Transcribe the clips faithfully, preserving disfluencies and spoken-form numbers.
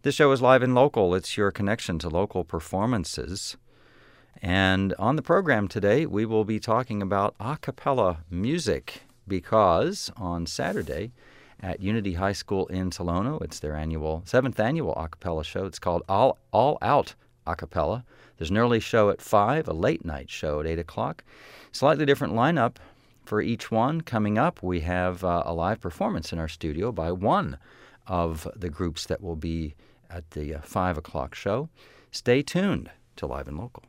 This show is live and local. It's your connection to local performances. And on the program today, we will be talking about a cappella music because on Saturday at Unity High School in Tolono, it's their annual seventh annual a cappella show. It's called All All Out A Cappella. There's an early show at five, a late night show at eight o'clock. Slightly different lineup for each one. Coming up, we have uh, a live performance in our studio by one of the groups that will be at the uh, five o'clock show. Stay tuned to Live and Local.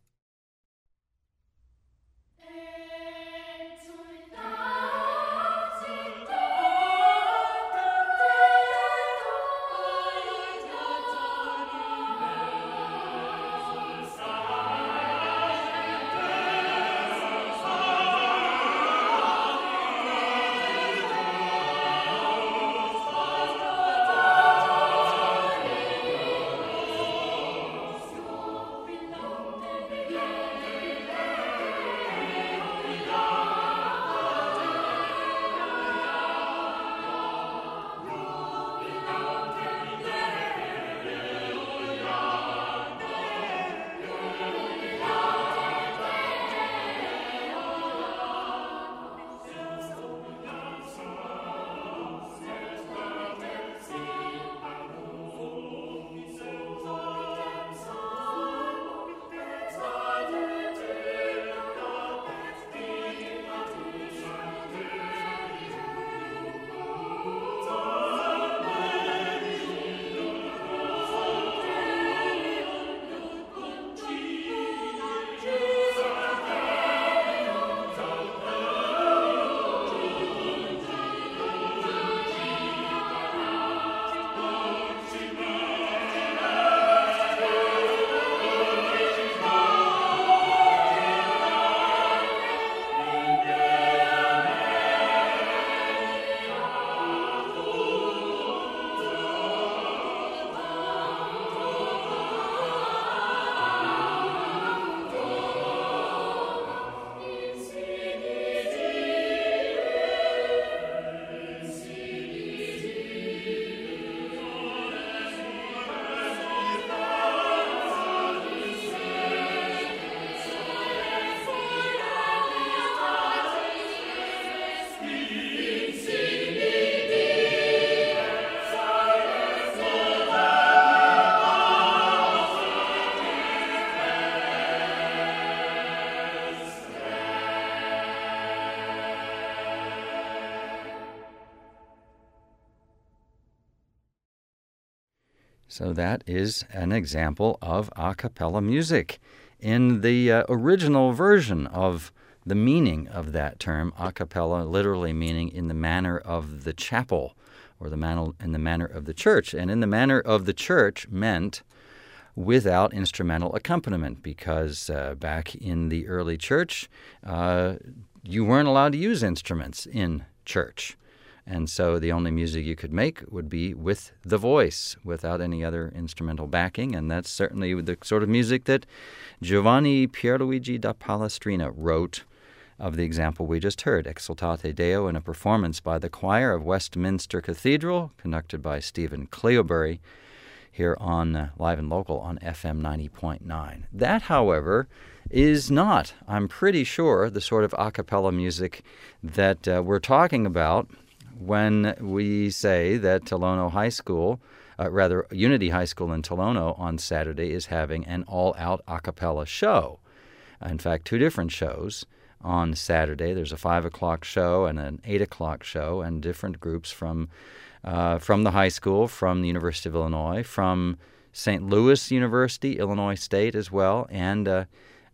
So that is an example of a cappella music. In the uh, original version of the meaning of that term, a cappella literally meaning in the manner of the chapel or the man- in the manner of the church. And in the manner of the church meant without instrumental accompaniment because uh, back in the early church, uh, you weren't allowed to use instruments in church. And so the only music you could make would be with the voice, without any other instrumental backing. And that's certainly the sort of music that Giovanni Pierluigi da Palestrina wrote of the example we just heard, Exsultate Deo, in a performance by the choir of Westminster Cathedral, conducted by Stephen Cleobury, here on uh, Live and Local on F M ninety point nine. That, however, is not, I'm pretty sure, the sort of a cappella music that uh, we're talking about when we say that Tolono High School, uh, rather Unity High School in Tolono on Saturday is having an all-out a cappella show. In fact, two different shows on Saturday. There's a five o'clock show and an eight o'clock show, and different groups from uh, from the high school, from the University of Illinois, from Saint Louis University, Illinois State as well, and uh,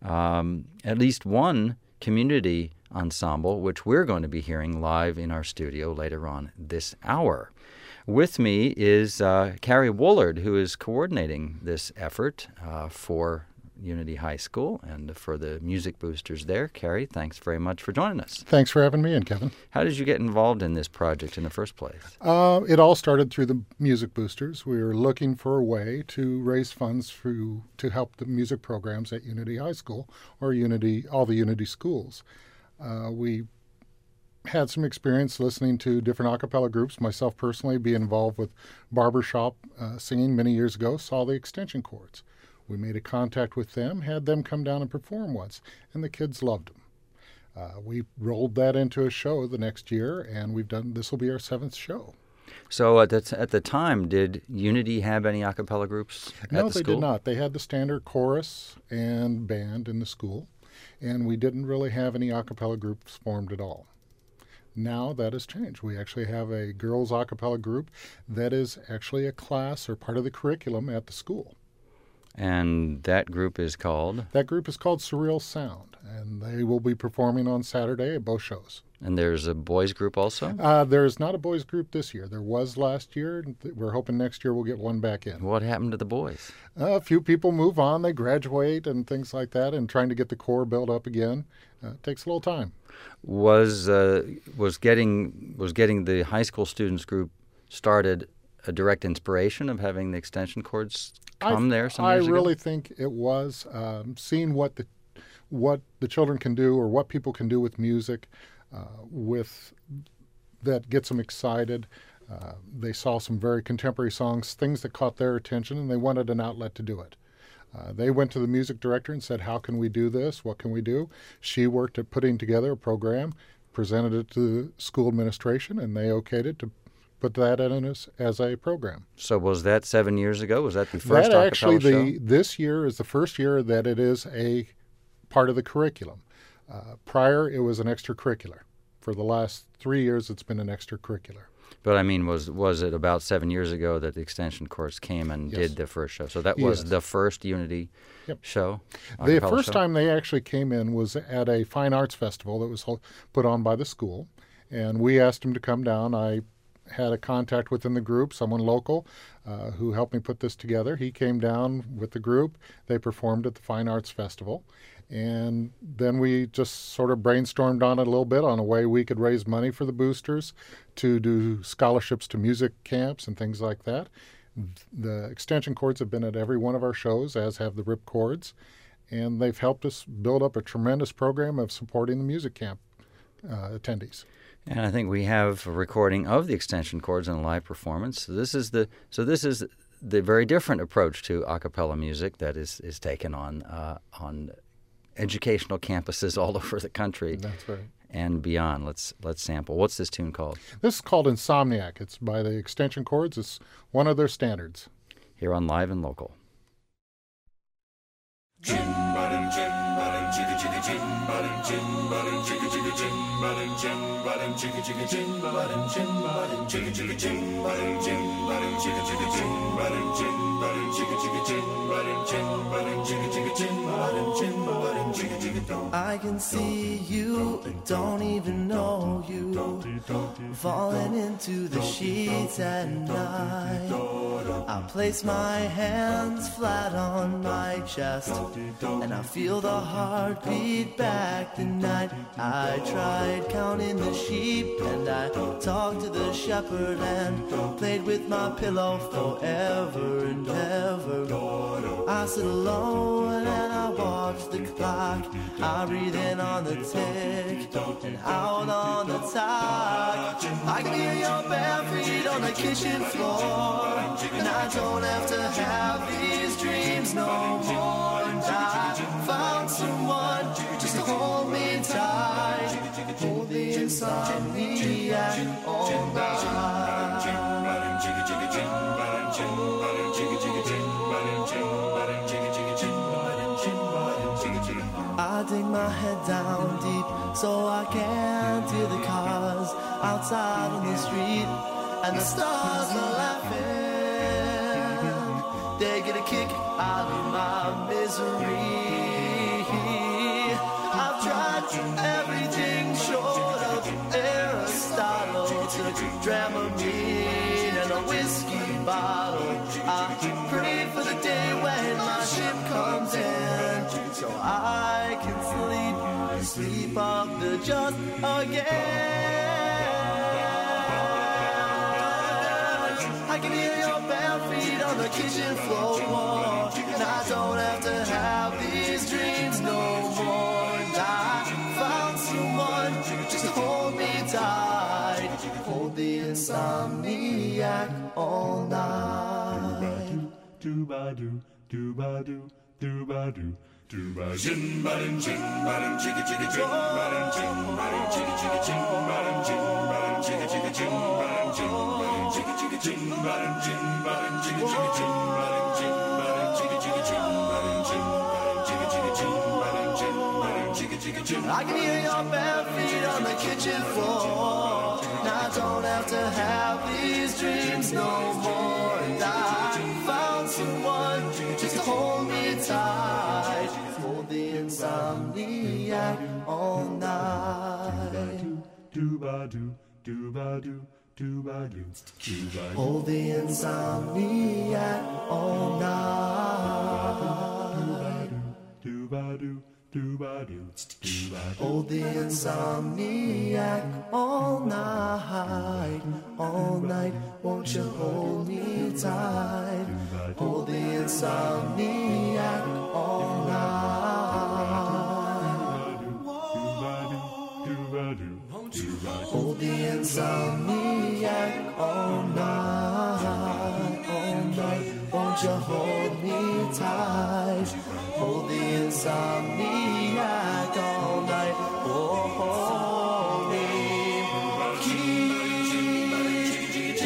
um, at least one community ensemble, which we're going to be hearing live in our studio later on this hour. With me is uh, Carrie Woolard, who is coordinating this effort uh, for Unity High School and for the music boosters there. Carrie, thanks very much for joining us. Thanks for having me in, Kevin. How did you get involved in this project in the first place? Uh, it all started through the music boosters. We were looking for a way to raise funds through, to help the music programs at Unity High School or Unity, all the Unity schools. Uh, we had some experience listening to different a cappella groups. Myself personally, being involved with barbershop uh, singing many years ago, saw the Extension Chords. We made a contact with them, had them come down and perform once, and the kids loved them. Uh, we rolled that into a show the next year, and we've done. This will be our seventh show. So at the, t- at the time, did Unity have any a cappella groups at No, the they school? did not. They had the standard chorus and band in the school, and we didn't really have any a cappella groups formed at all. Now that has changed. We actually have a girls a cappella group that is actually a class or part of the curriculum at the school. And that group is called? That group is called Surreal Sound, and they will be performing on Saturday at both shows. And there's a boys group also? Uh, there's not a boys group this year. There was last year. We're hoping next year we'll get one back in. What happened to the boys? Uh, a few people move on. They graduate and things like that, and trying to get the core built up again uh, takes a little time. Was uh, was getting was getting the high school students group started a direct inspiration of having the Extension Chords come I, there some I years ago? really think it was um, seeing what the what the children can do or what people can do with music, uh, with that gets them excited. Uh, they saw some very contemporary songs, things that caught their attention, and they wanted an outlet to do it. Uh, they went to the music director and said, how can we do this? What can we do? She worked at putting together a program, presented it to the school administration, and they okayed it to put that in as, as a program. So was that seven years ago? Was that the first That a actually, cappella the show? this year is the first year that it is a part of the curriculum. Uh, prior, it was an extracurricular. For the last three years, it's been an extracurricular. But I mean, was was it about seven years ago that the Extension Chords came and Yes. did the first show? So that was Yes. the first Unity Yep. show? a The cappella first show? time they actually came in was at a fine arts festival that was hol- put on by the school, and we asked them to come down. I had a contact within the group, someone local, uh, who helped me put this together. He came down with the group. They performed at the Fine Arts Festival. And then we just sort of brainstormed on it a little bit on a way we could raise money for the boosters to do scholarships to music camps and things like that. The Extension Chords have been at every one of our shows, as have the Rip Chords, and they've helped us build up a tremendous program of supporting the music camp uh, attendees. And I think we have a recording of the Extension Chords in a live performance. So this is the so this is the very different approach to a cappella music that is is taken on uh, on educational campuses all over the country That's right. and beyond. Let's let's sample. What's this tune called? This is called Insomniac. It's by the Extension Chords. It's one of their standards. Here on Live and Local. I can see you, don't even know you, falling into the sheets at night. I place my hands flat on my chest, and I feel the heartbeat back the night. I tried counting the sheep, and I talked to the shepherd, and played with my pillow forever and ever. I sit alone and I watch the clock. I breathe in on the tick and out on the top. I can hear your bare feet on the kitchen floor, and I don't have to have these dreams no more. And I found someone just to hold me tight, hold the insomniac all night. I dig my head down deep so I can't hear the cars outside on the street, and the stars are laughing. They get a kick out of my misery. I've tried everything short of Aristotle, took Dramamine and a whiskey bottle. I pray for the day when my ship comes in, so I can sleep, sleep off the just again. I can hear your bare feet on the kitchen floor, and I don't have to have these dreams no more. And I found someone just to hold me tight. insomniac all night. Do-ba-do, do-ba-do, do-ba-do, do-ba-do. Jin-ba-dum, jin-ba-dum, chicka-chicka, jin-ba-dum, jin-ba-dum, chicka-chicka, jin-ba-dum, jin-ba-dum, chicka-chicka, jin-ba-dum, jin-ba-dum, chicka-chicka, jin-ba-dum, jin-ba-dum, chicka-chicka, jin-ba-dum, jin-ba-dum, chicka-chicka, jin-ba-dum, jin-ba-dum, chicka-chicka, jin-ba-dum, jin-ba-dum, chicka-chicka, jin-ba-dum. I can hear your bare feet on the kitchen floor. Now I don't have to have these dreams no more. And I found someone just to hold me tight. Hold the insomniac all night. Do-ba-do, do-ba-do, do-ba-do, do-ba-do. Hold the insomniac all night. Do-ba-do, do-ba-do, do-ba-do. Hold the insomniac all night, all night. Won't you hold me tight? Hold the insomniac all night. Hold the insomniac all night, all night. Won't you hold me tight? Hold the insomniac all night. Oh, hold me. Keep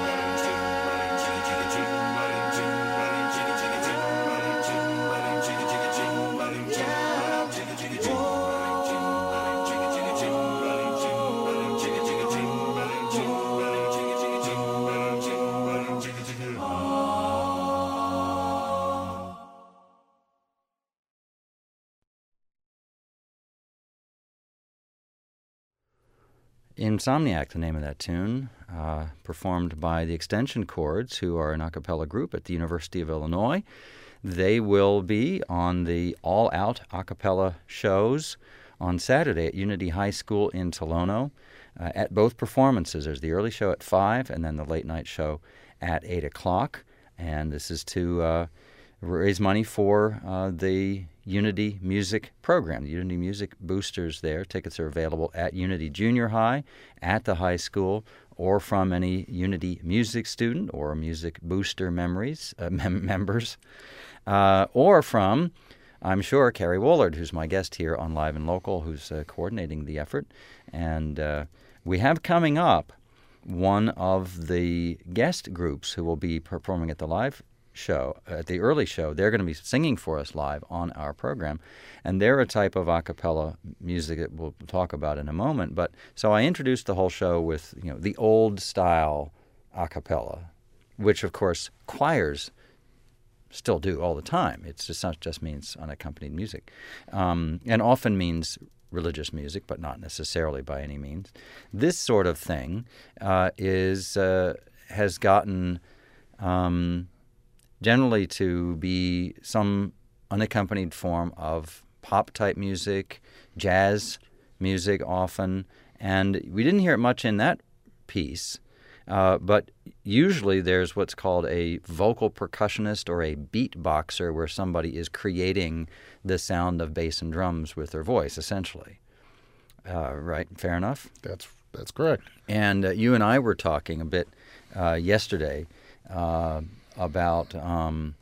Insomniac, the name of that tune, uh, performed by the Extension Chords, who are an a cappella group at the University of Illinois. They will be on the all-out a cappella shows on Saturday at Unity High School in Tolono. Uh, at both performances, there's the early show at five and then the late-night show at eight o'clock. And this is to uh, raise money for uh, the Unity Music program, the Unity Music Boosters there. Tickets are available at Unity Junior High, at the high school, or from any Unity Music student or Music Booster memories, uh, mem- members, uh, or from, I'm sure, Carrie Woolard, who's my guest here on Live and Local, who's uh, coordinating the effort. And uh, we have coming up one of the guest groups who will be performing at the live show, at the early show. They're going to be singing for us live on our program, and they're a type of a cappella music that we'll talk about in a moment. But so I introduced the whole show with, you know, the old style a cappella, which of course choirs still do all the time. It's just not just means unaccompanied music, um, and often means religious music, but not necessarily by any means. This sort of thing uh, is uh, has gotten um, generally to be some unaccompanied form of pop-type music, jazz music often, and we didn't hear it much in that piece, uh, but usually there's what's called a vocal percussionist or a beatboxer, where somebody is creating the sound of bass and drums with their voice, essentially. Uh, right? Fair enough? That's that's correct. And uh, you and I were talking a bit uh, yesterday uh, about um,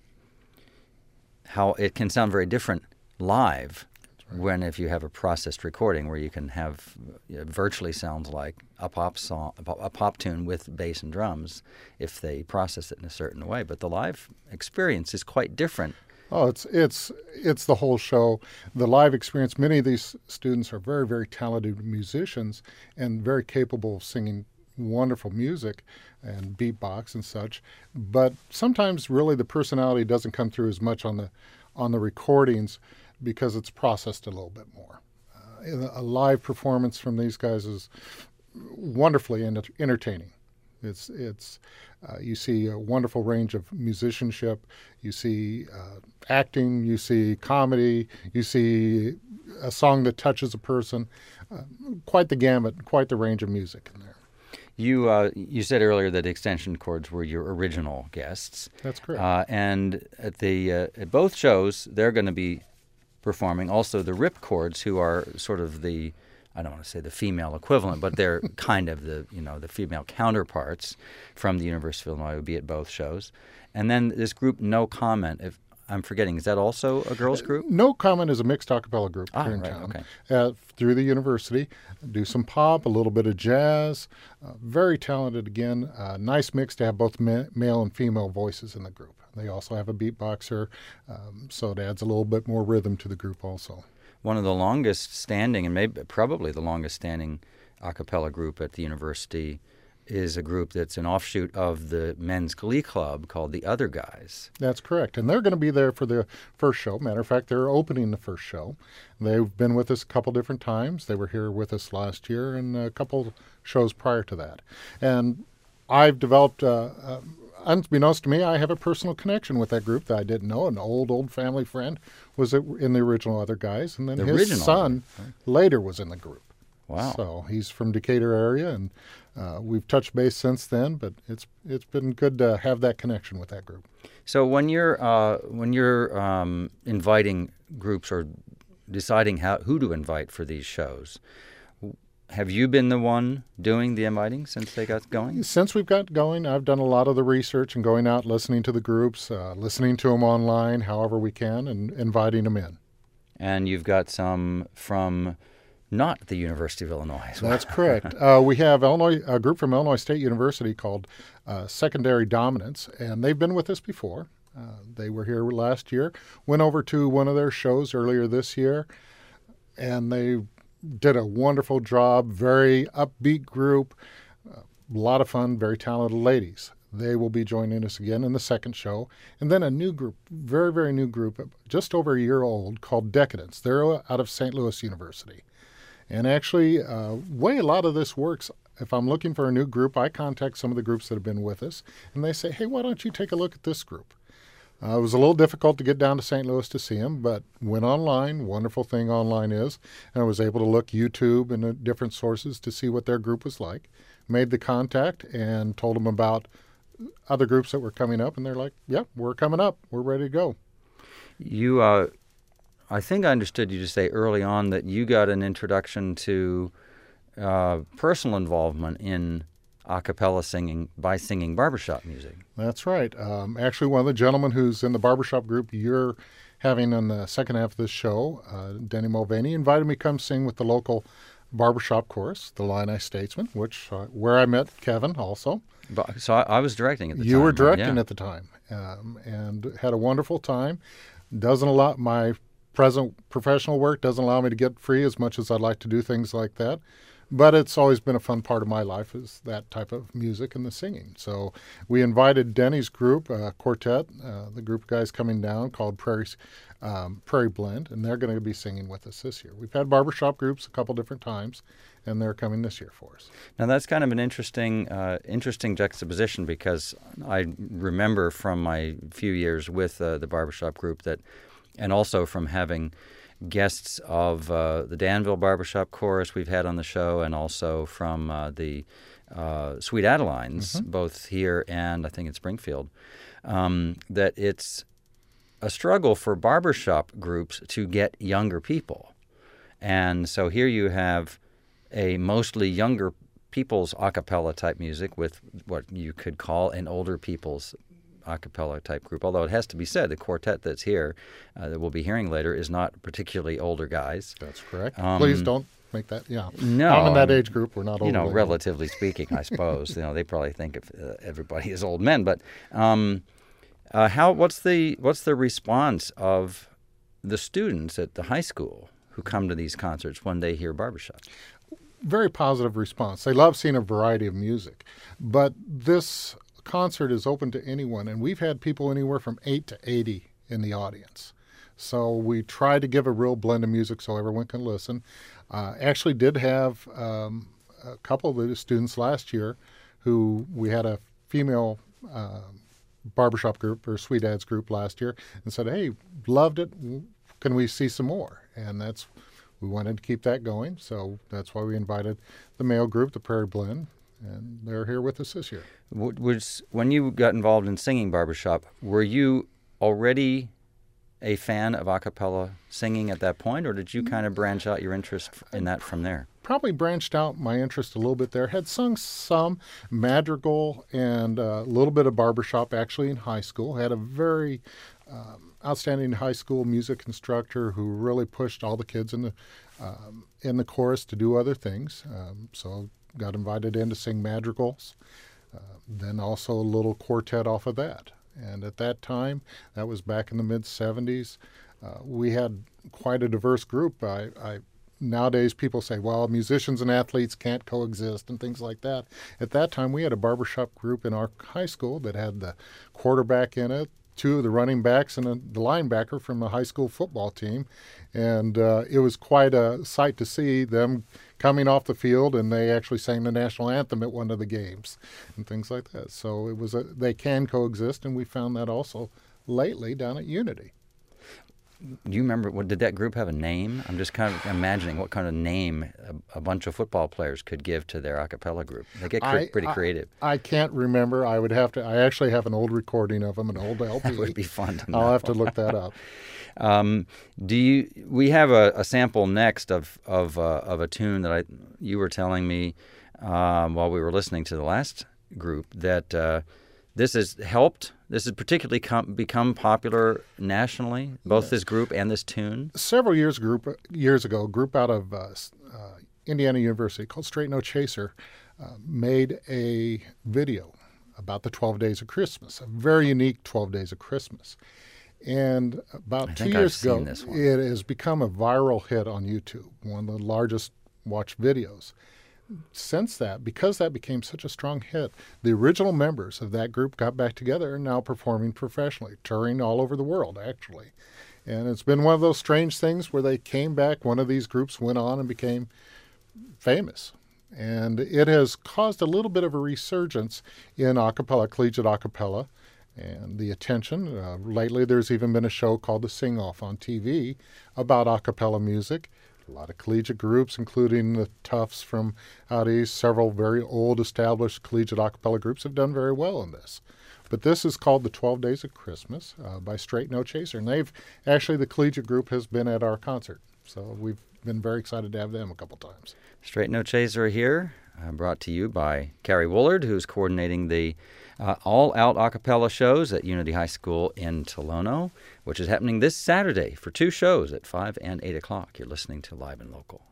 how it can sound very different live right. when if you have a processed recording where you can have you know, virtually sounds like a pop song, a pop tune with bass and drums if they process it in a certain way. But the live experience is quite different. Oh, it's it's it's the whole show. The live experience, many of these students are very, very talented musicians and very capable of singing wonderful music and beatbox and such. But sometimes really the personality doesn't come through as much on the on the recordings because it's processed a little bit more. Uh, a live performance from these guys is wonderfully ent- entertaining. It's it's uh, you see a wonderful range of musicianship. You see uh, acting. You see comedy. You see a song that touches a person. Uh, quite the gamut. Quite the range of music in there. You uh, you said earlier that Extension Chords were your original guests. That's correct. Uh, and at the uh, at both shows, they're going to be performing. Also, the Rip Chords, who are sort of the I don't want to say the female equivalent, but they're kind of the, you know, the female counterparts from the University of Illinois would be at both shows. And then this group, No Comment, if I'm forgetting, is that also a girls group? No Comment is a mixed a cappella group Ah, here in right, town. okay. Uh, through the university, do some pop, a little bit of jazz. Uh, very talented again. Uh, nice mix to have both ma- male and female voices in the group. They also have a beatboxer, um, so it adds a little bit more rhythm to the group also. One of the longest standing, and maybe probably the longest standing a cappella group at the university is a group that's an offshoot of the men's glee club called the Other Guys. That's correct. And they're going to be there for the first show. Matter of fact, they're opening the first show. They've been with us a couple different times. They were here with us last year and a couple shows prior to that. And I've developed, uh, uh, unbeknownst to me, I have a personal connection with that group that I didn't know. An old, old family friend was in the original Other Guys. And then The his original, son right. later was in the group. Wow. So he's from Decatur area, and uh, we've touched base since then. But it's it's been good to have that connection with that group. So when you're uh, when you're um, inviting groups or deciding how who to invite for these shows, have you been the one doing the inviting since they got going? Since we've got going, I've done a lot of the research and going out, listening to the groups, uh, listening to them online, however we can, and inviting them in. And you've got some from not the University of Illinois as well. That's correct. Uh, we have Illinois a group from Illinois State University called uh, Secondary Dominance, and they've been with us before. Uh, they were here last year, went over to one of their shows earlier this year, and they did a wonderful job, very upbeat group, a lot of fun, very talented ladies. They will be joining us again in the second show. And then a new group, very, very new group, just over a year old, called Decadence. They're out of Saint Louis University. And actually, uh, way a lot of this works, if I'm looking for a new group, I contact some of the groups that have been with us, and they say, hey, why don't you take a look at this group? Uh, it was a little difficult to get down to Saint Louis to see them, but went online, wonderful thing online is, and I was able to look YouTube and uh, different sources to see what their group was like. Made the contact and told them about other groups that were coming up, and they're like, yeah, we're coming up. We're ready to go. You, uh, I think I understood you to say early on that you got an introduction to uh, personal involvement in a cappella singing by singing barbershop music. That's right. Um, actually, one of the gentlemen who's in the barbershop group you're having on the second half of this show, uh, Denny Mulvaney, invited me to come sing with the local barbershop chorus, the Illini Statesman, which uh, where I met Kevin also. But, so I, I was directing at the You time. were right? directing Yeah. at the time, um, and had a wonderful time. Doesn't allow my present professional work doesn't allow me to get free as much as I'd like to do things like that. But it's always been a fun part of my life is that type of music and the singing. So we invited Denny's group, uh, quartet, uh, the group of guys coming down called Prairie, um, Prairie Blend, and they're going to be singing with us this year. We've had barbershop groups a couple different times, and they're coming this year for us. Now that's kind of an interesting, uh, interesting juxtaposition because I remember from my few years with uh, the barbershop group that, and also from having guests of uh, the Danville Barbershop Chorus we've had on the show, and also from uh, the uh, Sweet Adelines, Mm-hmm. both here and I think in Springfield, um, that it's a struggle for barbershop groups to get younger people. And so here you have a mostly younger people's a cappella type music with what you could call an older people's a cappella type group, although it has to be said, the quartet that's here, uh, that we'll be hearing later, is not particularly older guys. That's correct. Um, Please don't make that, yeah. No. I'm in that I mean, age group. We're not old. You know, relatively speaking, I suppose. You know, they probably think of uh, everybody as old men. But um, uh, how? What's the what's the response of the students at the high school who come to these concerts when they hear barbershop? Very positive response. They love seeing a variety of music. But this concert is open to anyone, and we've had people anywhere from eight to eighty in the audience. So we try to give a real blend of music so everyone can listen. Uh, actually did have um, a couple of the students last year who we had a female uh, barbershop group or Sweet Ads group last year and said, hey, loved it. Can we see some more? And that's we wanted to keep that going. So that's why we invited the male group, the Prairie Blend, and they're here with us this year. Was when you got involved in singing barbershop, were you already a fan of a cappella singing at that point, or did you kind of branch out your interest in that from there? probably branched out my interest a little bit there. Had sung some madrigal and a little bit of barbershop actually in high school. Had a very um, outstanding high school music instructor who really pushed all the kids in the um, in the chorus to do other things. Um, so got invited in to sing madrigals. Uh, then also a little quartet off of that. And at that time, that was back in the mid seventies, uh, we had quite a diverse group. I, I Nowadays, people say, well, musicians and athletes can't coexist and things like that. At that time, we had a barbershop group in our high school that had the quarterback in it, two of the running backs, and a, the linebacker from the high school football team. And uh, it was quite a sight to see them coming off the field, and they actually sang the national anthem at one of the games and things like that. So it was a, they can coexist, and we found that also lately down at Unity. Do you remember, what, did that group have a name? I'm just kind of imagining what kind of name a, a bunch of football players could give to their a cappella group. They get cre- I, pretty I, creative. I can't remember. I would have to. I actually have an old recording of them, an old L P. That would be fun to know. I'll have to look that up. Um, do you? We have a, a sample next of of uh, of a tune that I you were telling me um, while we were listening to the last group that uh, this has helped. This has particularly com- become popular nationally, both yes. this group and this tune. Several years group years ago, a group out of uh, uh, Indiana University called Straight No Chaser uh, made a video about the twelve Days of Christmas, a very unique twelve Days of Christmas. And about I two think years I've seen ago, this one. it has become a viral hit on YouTube, one of the largest watched videos. Since that, because that became such a strong hit, the original members of that group got back together and now performing professionally, touring all over the world, actually. And it's been one of those strange things where they came back, one of these groups went on and became famous. And it has caused a little bit of a resurgence in a cappella, collegiate a cappella, and the attention. Uh, lately, there's even been a show called The Sing-Off on T V about a cappella music. A lot of collegiate groups, including the Tufts from out east, several very old established collegiate a cappella groups have done very well in this. But this is called the twelve Days of Christmas uh, by Straight No Chaser. And they've, actually the collegiate group has been at our concert. So we've been very excited to have them a couple times. Straight No Chaser here, uh, brought to you by Carrie Woolard, who's coordinating the uh, all-out a cappella shows at Unity High School in Tolono, which is happening this Saturday for two shows at five and eight o'clock. You're listening to Live and Local.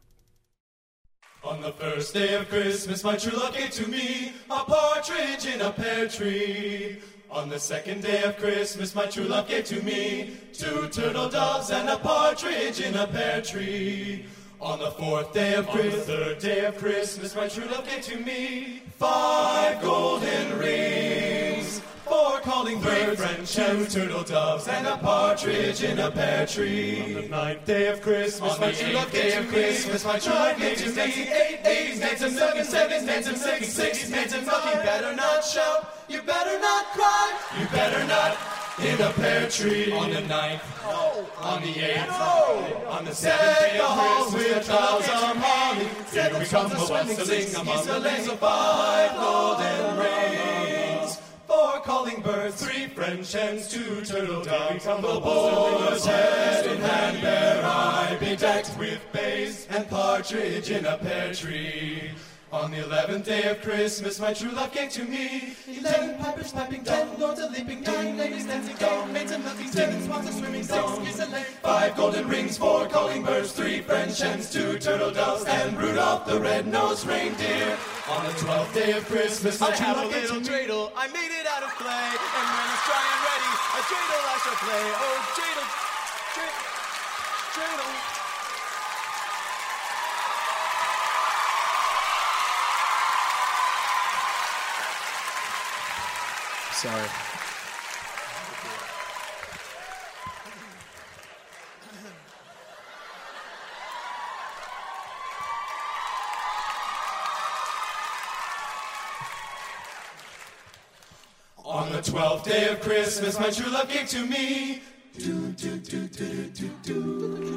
On the first day of Christmas, my true love gave to me a partridge in a pear tree. On the second day of Christmas, my true love gave to me two turtle doves and a partridge in a pear tree. On the fourth day of Christmas, on the third day of Christmas, my true love gave to me five golden rings, four calling birds, two turtle doves, and a partridge in a pear tree. On the ninth day of Christmas, on the eighth day of Christmas, my true love gave to me eight, eight, eight, and seven, seven, eight, and six, six, eight, and five. You better not shout, you better not cry, you better not in a pear tree. On the ninth, no. On the eighth, no. On the seventh day of Christmas, with clouds of holly, here we come, a swimming among the lanes of five golden rings, four calling birds, three French hens, two turtle doves, the boar's head in hand bear I, bedecked with bays and partridge in a pear tree. On the eleventh day of Christmas, my true love gave to me eleven pipers piping, ten lords a leaping, nine ladies dancing, eight maids a milking, seven swans a swimming, six geese a laying, five golden rings, four calling birds, three French hens, two turtle doves, and Rudolph the red-nosed reindeer. On the twelfth day of Christmas, my true love gave to me dreidel, I made it out of clay, and when it's dry and ready, a dreidel I shall play. Oh, dreidel, dreidel, dreidel. Sorry. On the twelfth day of Christmas, my true love gave to me. Do, do, do, do, do, do,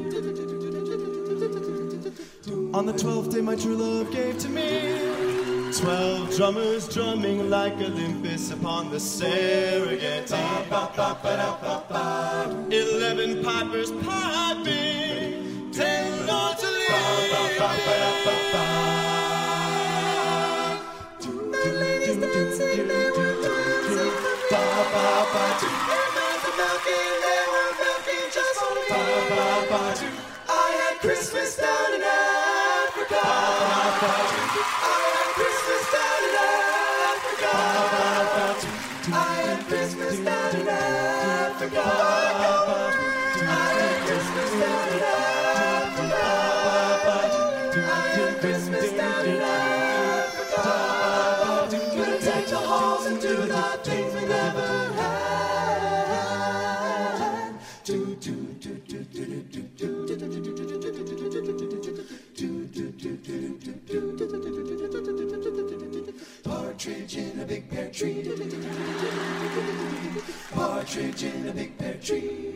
On the twelfth day, my true love gave to me Twelve drummers drumming like Olympus upon the Serengeti. Eleven pipers piping, ten lords a the ladies dancing, they were dancing. And the milking, they were milking just for me. I had Christmas down in Africa. I had Christmas down in Africa. I had Christmas down in Africa. I had Christmas down in Africa. I had Christmas down in Africa. Gonna take the halls and do the things we never had. Do do do do do do do do do. Partridge in a big pear tree. Partridge in a big pear tree.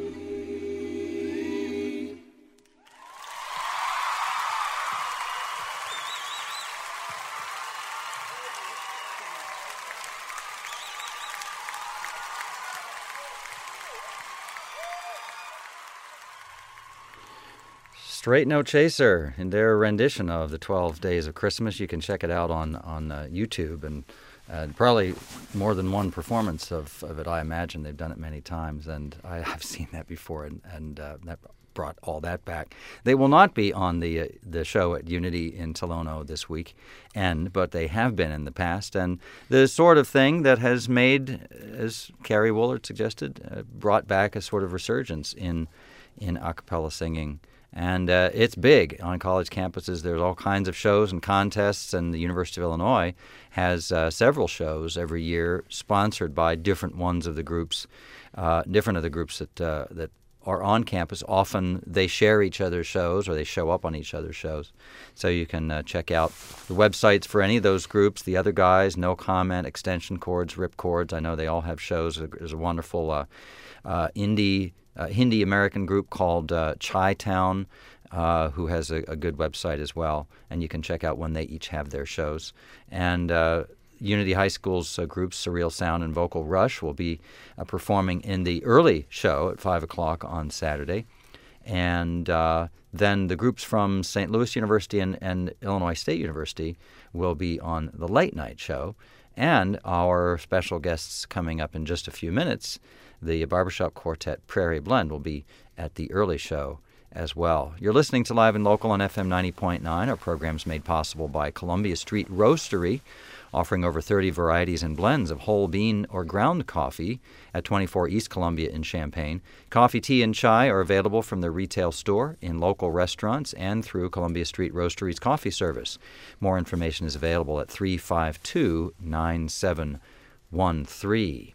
Straight No Chaser in their rendition of the twelve Days of Christmas. You can check it out on, on uh, YouTube, and uh, probably more than one performance of, of it, I imagine. They've done it many times, and I have seen that before, and, and uh, that brought all that back. They will not be on the uh, the show at Unity in Tolono this week, and but they have been in the past, and the sort of thing that has made, as Carrie Woolard suggested, uh, brought back a sort of resurgence in, in a cappella singing. And uh, it's big on college campuses. There's all kinds of shows and contests, and the University of Illinois has uh, several shows every year sponsored by different ones of the groups, uh, different of the groups that uh, that are on campus. Often they share each other's shows, or they show up on each other's shows. So you can uh, check out the websites for any of those groups. The Other Guys, No Comment, Extension Chords, Rip Chords. I know they all have shows. There's a wonderful uh, uh, indie Uh, Hindi American group called uh, Chi Town, uh, who has a, a good website as well, and you can check out when they each have their shows. And uh, Unity High School's uh, groups, Surreal Sound and Vocal Rush, will be uh, performing in the early show at five o'clock on Saturday. And uh, then the groups from Saint Louis University and, and Illinois State University will be on the late night show. And our special guests coming up in just a few minutes, the barbershop quartet Prairie Blend, will be at the early show as well. You're listening to Live and Local on F M ninety point nine. Our program's made possible by Columbia Street Roastery, offering over thirty varieties and blends of whole bean or ground coffee at twenty-four East Columbia in Champaign. Coffee, tea, and chai are available from their retail store, in local restaurants, and through Columbia Street Roastery's coffee service. More information is available at three five two, nine seven one three.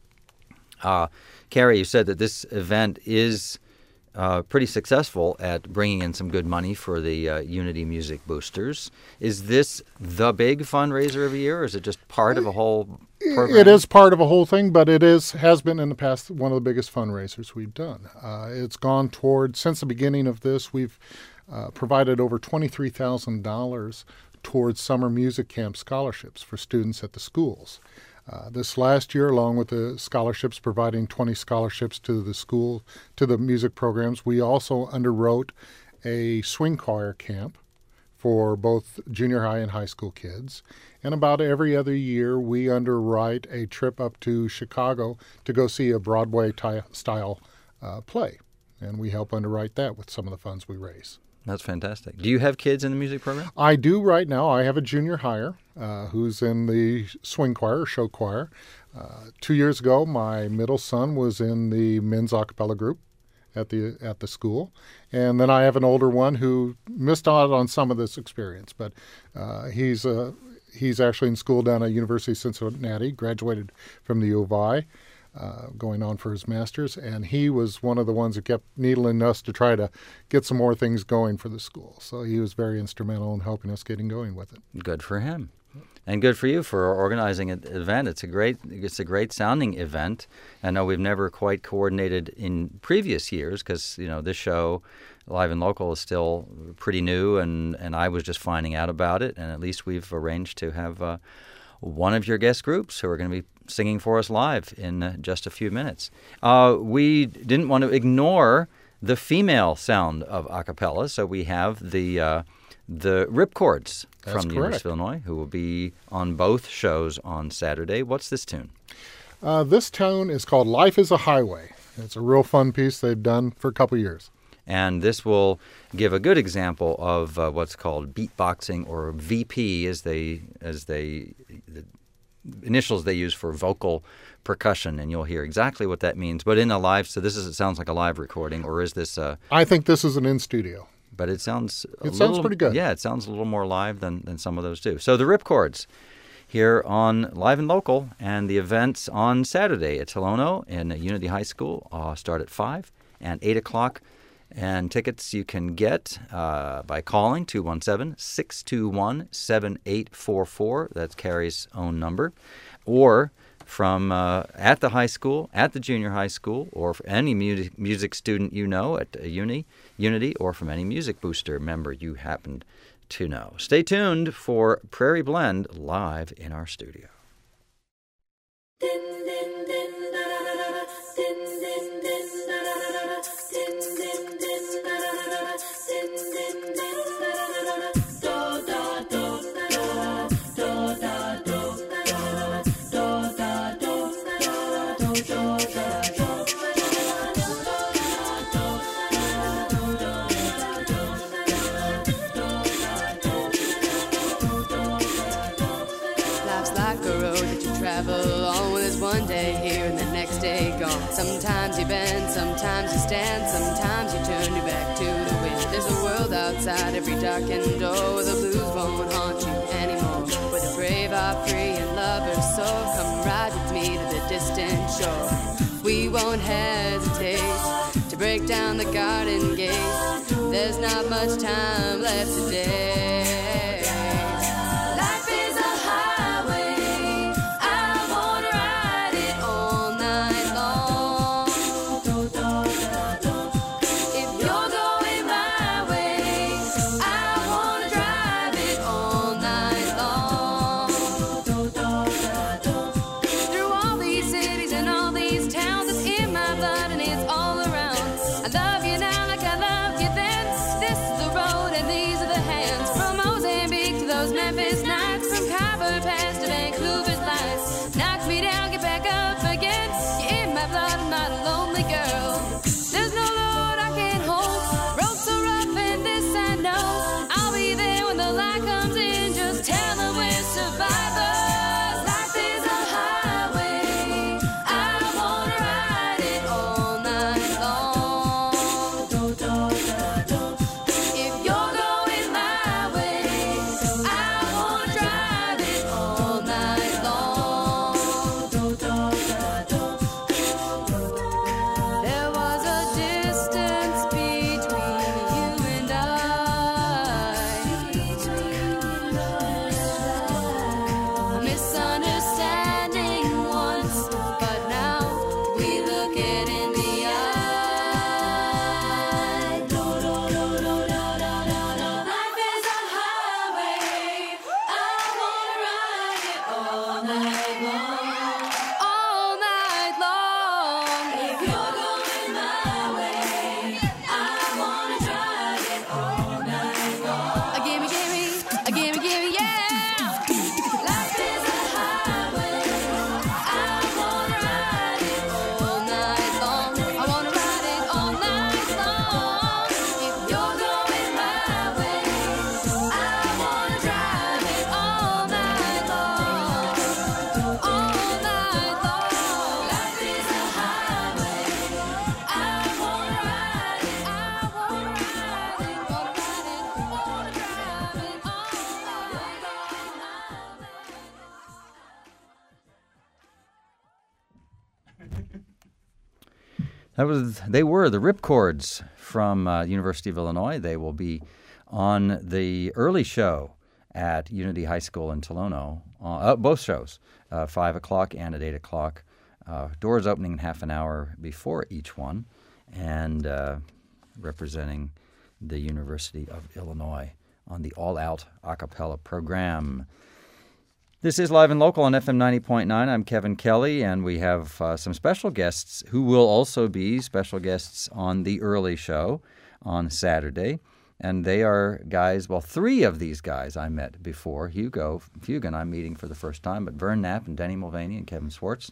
Uh, Carrie, you said that this event is uh, pretty successful at bringing in some good money for the uh, Unity Music Boosters. Is this the big fundraiser of the year, or is it just part of a whole program? It is part of a whole thing, but it is has been in the past one of the biggest fundraisers we've done. Uh, it's gone toward, since the beginning of this, we've uh, provided over twenty-three thousand dollars towards summer music camp scholarships for students at the schools. Uh, this last year, along with the scholarships, providing twenty scholarships to the school, to the music programs, we also underwrote a swing choir camp for both junior high and high school kids. And about every other year, we underwrite a trip up to Chicago to go see a Broadway-style uh, play. And we help underwrite that with some of the funds we raise. That's fantastic. Do you have kids in the music program? I do right now. I have a junior hire uh, who's in the swing choir, or show choir. Uh, two years ago, my middle son was in the men's a cappella group at the at the school. And then I have an older one who missed out on some of this experience, but uh, he's uh, he's actually in school down at University of Cincinnati, graduated from the U of I. Uh, going on for his master's, and he was one of the ones that kept needling us to try to get some more things going for the school. So he was very instrumental in helping us getting going with it. Good for him. And good for you for organizing an event. It's a great, it's a great sounding event. I know we've never quite coordinated in previous years because you know this show, Live and Local, is still pretty new, and, and I was just finding out about it. And at least we've arranged to have uh, one of your guest groups who are going to be singing for us live in uh, just a few minutes. Uh, we didn't want to ignore the female sound of a cappella, so we have the uh, the Ripcords That's from the University of Illinois, who will be on both shows on Saturday. What's this tune? Uh, this tune is called Life is a Highway. It's a real fun piece they've done for a couple years. And this will give a good example of uh, what's called beatboxing, or V P, as they as they the initials they use for vocal percussion, and you'll hear exactly what that means. But in a live, so this is it sounds like a live recording, or is this? Uh, I think this is an in studio. But it sounds a It sounds little, pretty good. Yeah, it sounds a little more live than, than some of those do. So the Ripcords here on Live and Local, and the events on Saturday at Tolono in Unity High School uh, start at five and eight o'clock. And tickets you can get uh, by calling two one seven, six two one, seven eight four four. That's Carrie's own number. Or from uh, at the high school, at the junior high school, or for any music, music student you know at a uni, Unity, or from any Music Booster member you happen to know. Stay tuned for Prairie Blend live in our studio. Sometimes you bend, sometimes you stand, sometimes you turn your back to the wind. There's a world outside every darkened door where the blues won't haunt you anymore. Where the brave are free and lovers soar. Come ride with me to the distant shore. We won't hesitate to break down the garden gate. There's not much time left today. Life is a highway, I wanna ride it all night long. If you're going my way, I wanna drive it all night long. Through all these cities and all these towns, it's in my blood and it's all around. I love you now like I loved you then. This is the road and these are the hands. From Mozambique to those Memphis nights, from Khyber Pass to Vancouver's lights. Knock me down, get back up again. You're in my blood, I'm not a lonely girl. There's no Lord I can't hold. Road so rough and this I know. I'll be there when the light comes in. Just tell them we're survivors. Life is a highway, I wanna ride it all night long. If you're going my way, I wanna drive it all night long. There was a distance between you and I, a misunderstanding once, but now we look it in the eye. Life is a highway, I wanna ride it all night long. All night long. If you're going my way, I wanna drive it all night long. Gimme, gimme, gimme, gimme, yeah. Life is a highway, I wanna ride it all night long. I wanna ride it all night long. If you're going my way, I wanna drive it all night long. All night long. Life is a highway, I wanna ride it, I wanna ride it, wanna ride it, wanna drive it all night long. That was they were the Ripcords from uh, University of Illinois. They will be on the early show at Unity High School in Tolono. Uh, uh, both shows, uh, five o'clock and at eight o'clock. Uh, doors opening half an hour before each one, and uh, representing the University of Illinois on the All Out a cappella program. This is Live and Local on F M ninety point nine. I'm Kevin Kelly, and we have uh, some special guests who will also be special guests on the early show on Saturday. And they are guys, well, three of these guys I met before. Hugo Fugan I'm meeting for the first time, but Vern Knapp and Denny Mulvaney and Kevin Swartz.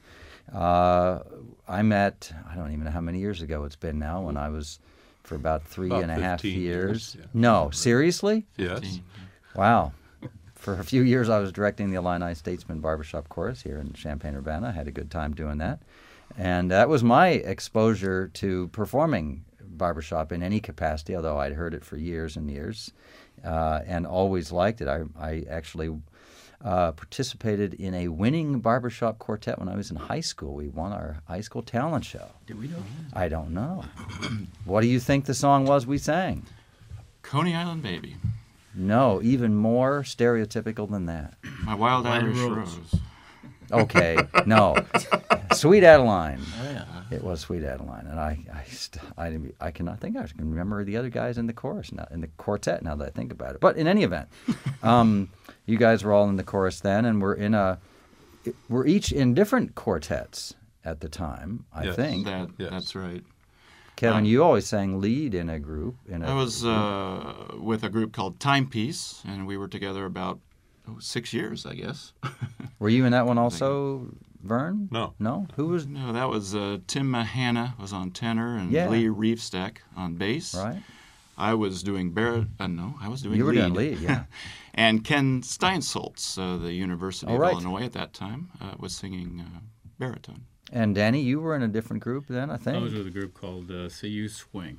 Uh, I met, I don't even know how many years ago it's been now, when I was for about three About and a half fifteen years. years, yeah. No, seriously? Yes. Wow. For a few years, I was directing the Illini Statesman Barbershop Chorus here in Champaign-Urbana. I had a good time doing that. And that was my exposure to performing barbershop in any capacity, although I'd heard it for years and years uh, and always liked it. I, I actually uh, participated in a winning barbershop quartet when I was in high school. We won our high school talent show. Did we know? I don't know. What do you think the song was we sang? Coney Island Baby. No, even more stereotypical than that. My Wild Wild Irish Rose. Rose. Okay, no. Sweet Adeline. Oh, yeah. It was Sweet Adeline, and I, I, st- I, I can, I think I can remember the other guys in the chorus now, in the quartet. Now that I think about it, but in any event, um, you guys were all in the chorus then, and we're in a, we're each in different quartets at the time. I Yes. think. That, Yes. That's right. Kevin, um, you always sang lead in a group. In a I was uh, with a group called Timepiece, and we were together about oh, six years, I guess. Were you in that one also, Vern? No. No. Who was? No, that was uh, Tim Mahana was on tenor, and Yeah. Lee Reefstack on bass. Right. I was doing bar- uh, no, I was doing You were lead. doing lead, yeah. And Ken Steinsaltz, uh, the University Oh, of right. Illinois at that time, uh, was singing uh, baritone. And Danny, you were in a different group then, I think. I was with a group called uh, C U Swing.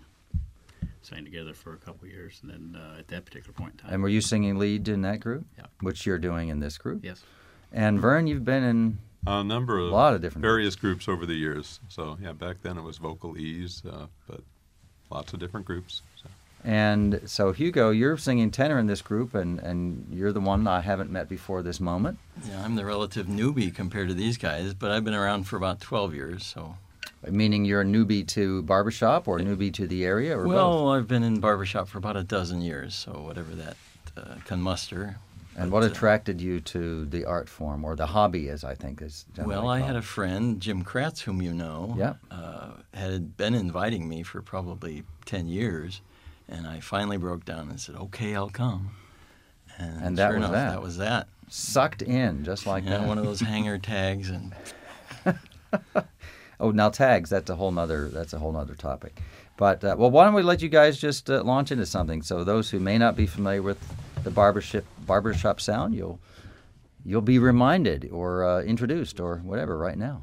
Sang together for a couple of years, and then uh, at that particular point in time. And were you singing lead in that group? Yeah. Which you're doing in this group? Yes. And Vern, you've been in A number of, A lot of different various groups over the years. So yeah, back then it was Vocal Ease, uh, but lots of different groups. So. And so, Hugo, you're singing tenor in this group, and, and you're the one I haven't met before this moment. Yeah, I'm the relative newbie compared to these guys, but I've been around for about twelve years, so. Meaning you're a newbie to barbershop or newbie to the area, or Well, both? I've been in barbershop for about a dozen years, so whatever that uh, can muster. And But, what uh, attracted you to the art form, or the hobby, as I think is generally Well, I called? had a friend, Jim Kratz, whom you know, Yeah. uh, had been inviting me for probably ten years, and I finally broke down and said, okay, I'll come. And, And that sure was enough, that. that was that. Sucked in, just like Yeah, that. one of those hanger tags, and Oh, now tags, that's a whole nother, that's a whole nother topic. But, uh, well, why don't we let you guys just uh, launch into something? So those who may not be familiar with the barbershop, barbershop sound, you'll, you'll be reminded or uh, introduced or whatever right now.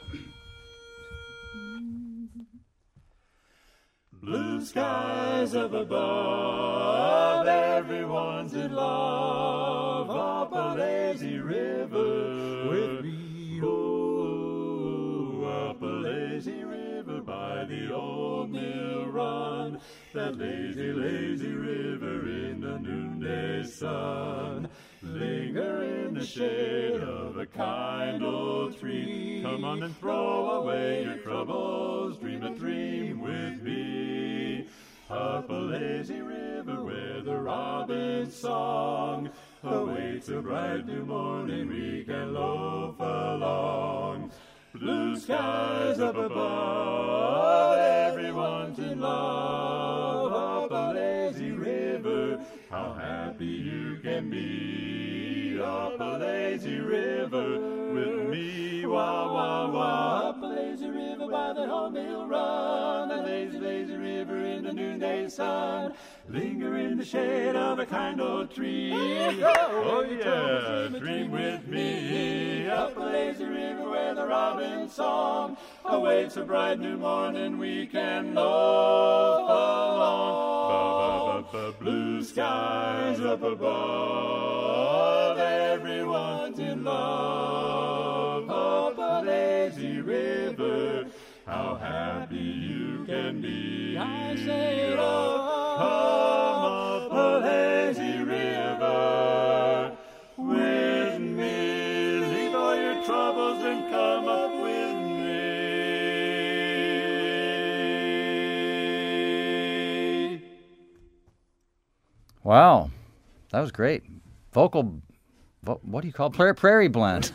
Blue skies up above, everyone's in love. Up a lazy river with me, ooh, up a lazy river by the old mill run. That lazy, lazy river in the noonday sun. Linger in the shade of a kind old tree. Come on and throw away your troubles. Dream a dream with me. Up a lazy river where the robin's song awaits a bright new morning. We can loaf along. Blue skies up above, everyone's in love. Up a lazy river, how happy you can be. Up a lazy river with me, wah, wah, wah. Up a lazy river by the whole mill run. A lazy, lazy river in the noonday sun. Linger in the shade of a kind old tree. Oh, yeah, dream with me. Up a lazy river where the robin's song awaits a bright new morning. We can loaf along. Ba, ba, ba, ba, blue skies up above. Everyone's in love. Up a lazy river. How happy you can be. I say, oh, come up a lazy river. Wow, that was great. Vocal, vo- what do you call it? Prairie, prairie blend.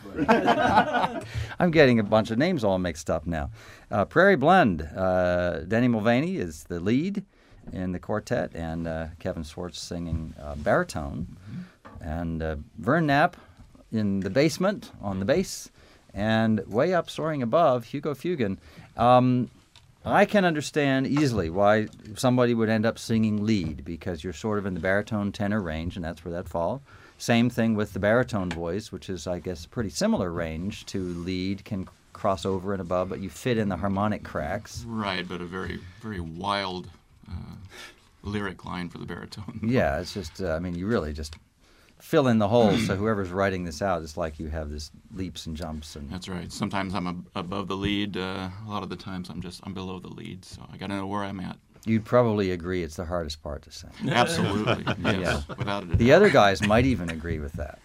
I'm getting a bunch of names all mixed up now. Uh, prairie blend. Uh, Denny Mulvaney is the lead in the quartet, and uh, Kevin Swartz singing uh, baritone, mm-hmm. and uh, Vern Knapp in the basement on the bass, and way up soaring above, Hugo Fugan. Um, I can understand easily why somebody would end up singing lead, because you're sort of in the baritone tenor range, and that's where that falls. Same thing with the baritone voice, which is, I guess, a pretty similar range to lead, can cross over and above, but you fit in the harmonic cracks. Right, but a very, very wild uh, lyric line for the baritone. Yeah, it's just, uh, I mean, you really just fill in the holes, so whoever's writing this out, it's like you have this leaps and jumps. And That's right. Sometimes I'm ab- above the lead. Uh, a lot of the times I'm just I'm below the lead, so I got to know where I'm at. You'd probably agree it's the hardest part to sing. Absolutely, yes, Yeah. without a doubt. The other guys might even agree with that,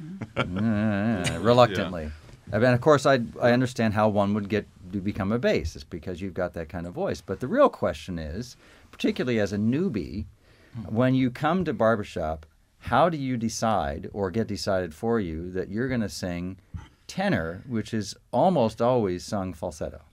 uh, reluctantly. I mean, of course, I I understand how one would get to become a bass. It's because you've got that kind of voice. But the real question is, particularly as a newbie, when you come to barbershop, how do you decide, or get decided for you, that you're going to sing tenor, which is almost always sung falsetto?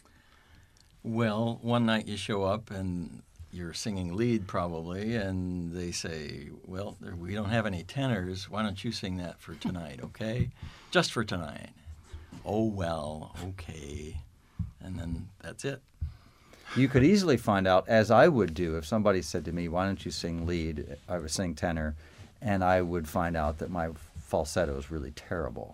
Well, one night you show up and you're singing lead probably, and they say, well, there, we don't have any tenors. Why don't you sing that for tonight, okay? Just for tonight. Oh, well, okay. And then that's it. You could easily find out, as I would do, if somebody said to me, why don't you sing lead, I would sing tenor, and I would find out that my falsetto is really terrible.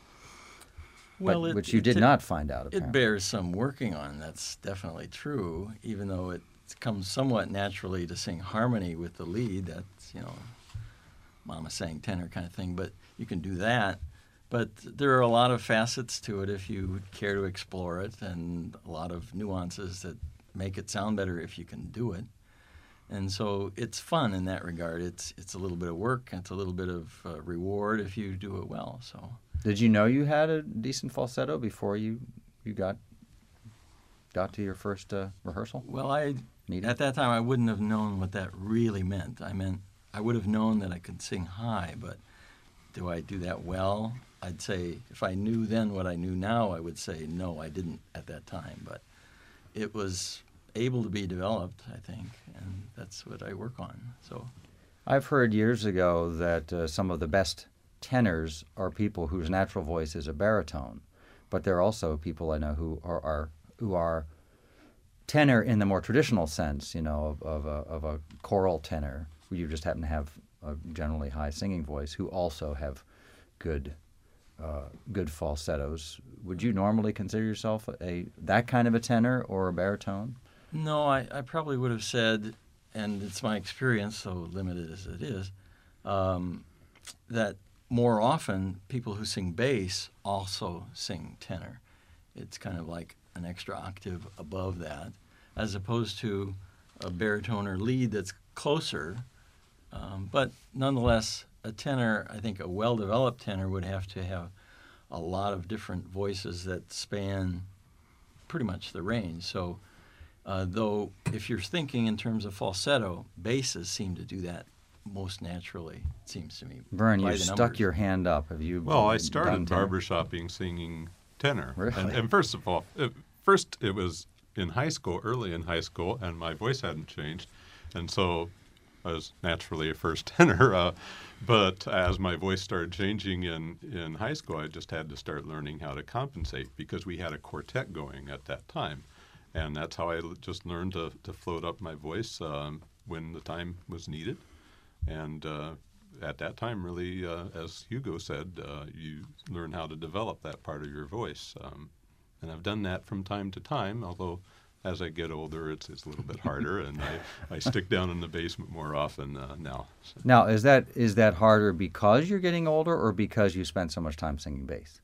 Well, but, it- which you did it- not find out, apparently. It bears some working on. That's definitely true, even though it comes somewhat naturally to sing harmony with the lead. That's, you know, mama sang tenor kind of thing, but you can do that. But there are a lot of facets to it if you care to explore it, and a lot of nuances that make it sound better if you can do it. And so it's fun in that regard. It's it's a little bit of work. It's a little bit of uh, reward if you do it well. So. Did you know you had a decent falsetto before you, you got got to your first uh, rehearsal? Well, I Needed? at that time I wouldn't have known what that really meant. I meant I would have known that I could sing high, but do I do that well? I'd say if I knew then what I knew now, I would say no, I didn't at that time. But it was able to be developed, I think, and that's what I work on. So, I've heard years ago that uh, some of the best tenors are people whose natural voice is a baritone, but there are also people I know who are, are who are tenor in the more traditional sense, you know, of, of, a, of a choral tenor, where you just happen to have a generally high singing voice, who also have good uh, good falsettos. Would you normally consider yourself a that kind of a tenor or a baritone? no, I, I probably would have said, and it's my experience, so limited as it is, um, that more often people who sing bass also sing tenor. It's kind of like an extra octave above that, as opposed to a baritone or lead that's closer. Um, but nonetheless, a tenor, I think a well-developed tenor would have to have a lot of different voices that span pretty much the range. So uh, though if you're thinking in terms of falsetto, basses seem to do that most naturally, it seems to me. Vern, by you the stuck numbers. your hand up. Have you Well, I done started tenor? barbershopping singing tenor. Really? And, and first of all, it, first it was in high school, early in high school, and my voice hadn't changed. And so I was naturally a first tenor. Uh, but as my voice started changing in, in high school, I just had to start learning how to compensate, because we had a quartet going at that time. And that's how I l- just learned to, to float up my voice um, when the time was needed. And uh, at that time, really, uh, as Hugo said, uh, you learn how to develop that part of your voice. Um, and I've done that from time to time, although as I get older, it's, it's a little bit harder, and I, I stick down in the basement more often uh, now. So, Now, is that is that harder because you're getting older, or because you spend so much time singing bass?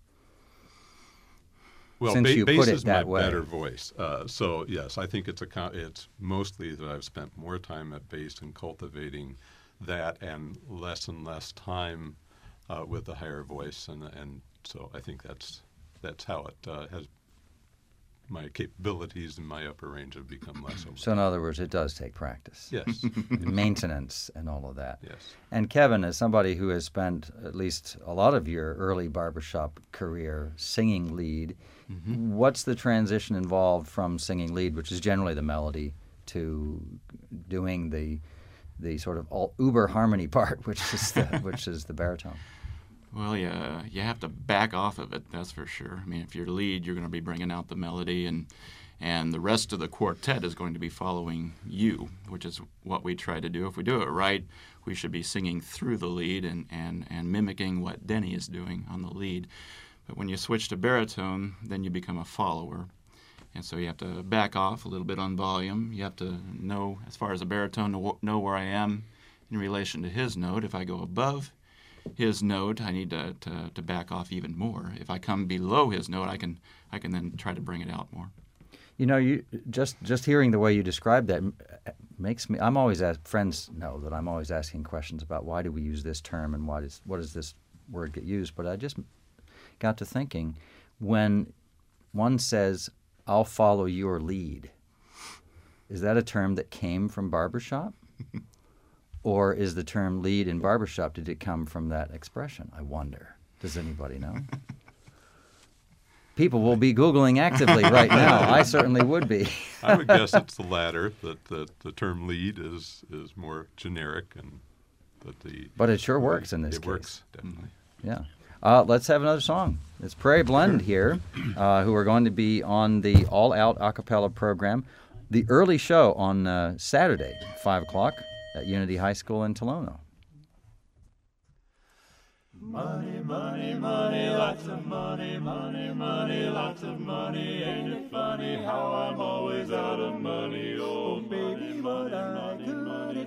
well, Since ba- you bass put it is my that way. better voice. Uh, so, yes, I think it's a co- it's mostly that I've spent more time at bass and cultivating that, and less and less time uh, with the higher voice. And, and so I think that's, that's how it uh, has my capabilities and my upper range have become less. Over So in other words, it does take practice. Yes. Maintenance and all of that. Yes. And Kevin, as somebody who has spent at least a lot of your early barbershop career singing lead, Mm-hmm. what's the transition involved from singing lead, which is generally the melody, to doing the the sort of all uber harmony part, which is the, which is the baritone? Well, yeah, you have to back off of it, that's for sure. I mean, if you're lead, you're going to be bringing out the melody, and and the rest of the quartet is going to be following you, which is what we try to do. If we do it right, we should be singing through the lead and, and, and mimicking what Denny is doing on the lead. But when you switch to baritone, then you become a follower. And so you have to back off a little bit on volume. You have to know, as far as a baritone, know, know where I am in relation to his note. If I go above his note, I need to, to, to back off even more. If I come below his note, I can I can then try to bring it out more. You know, you just just hearing the way you describe that m- makes me. I'm always ask, friends know that I'm always asking questions about why do we use this term and why does what does this word get used. But I just got to thinking, when one says, "I'll follow your lead," is that a term that came from barbershop? Or is the term lead in barbershop, did it come from that expression? I wonder. Does anybody know? People will be Googling actively right now. I certainly would be. I would guess it's the latter, that, that the term lead is, is more generic, and that the... But it sure works in this it case. It works, definitely. Yeah. Uh, let's have another song. It's Prairie Blend here, uh, who are going to be on the All Out a cappella program. The early show on uh, Saturday, five o'clock, at Unity High School in Tolono. Money, money, money, lots of money, money, money, lots of money. Ain't it funny how I'm always out of money? Oh, baby, what I could do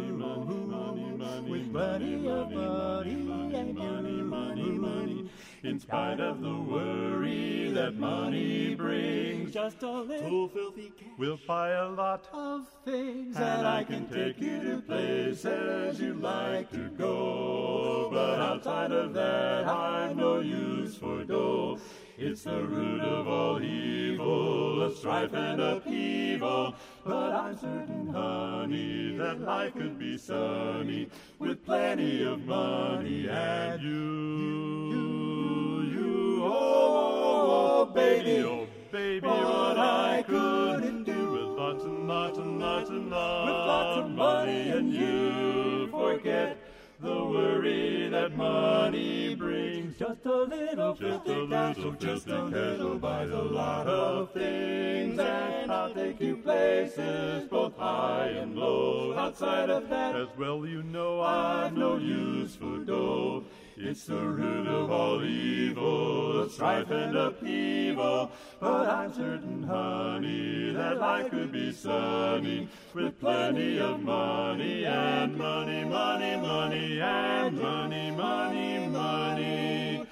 with plenty of money and money, money, money. In spite of the worry that money brings, just a little filthy cash will buy a lot of things, and I can take you to places you'd like to go. But outside of that, I've no use for dough. It's the root of all evil, a strife and upheaval. But I'm certain, honey, that life could be sunny with plenty of money and you, you, you, oh, oh, oh, baby, oh, baby, what I couldn't do with lots and lots and lots and lots, with lots of money and you forget the worry that money brings. Just a little, just a little, just a little buys a lot of things, and I'll take you places both high and low. Outside of that, as well you know, I've no use for dough. It's the root of all evil, a strife and upheaval. But I'm certain, honey, that life could be sunny with plenty of money and money, money, money, and money, money, money,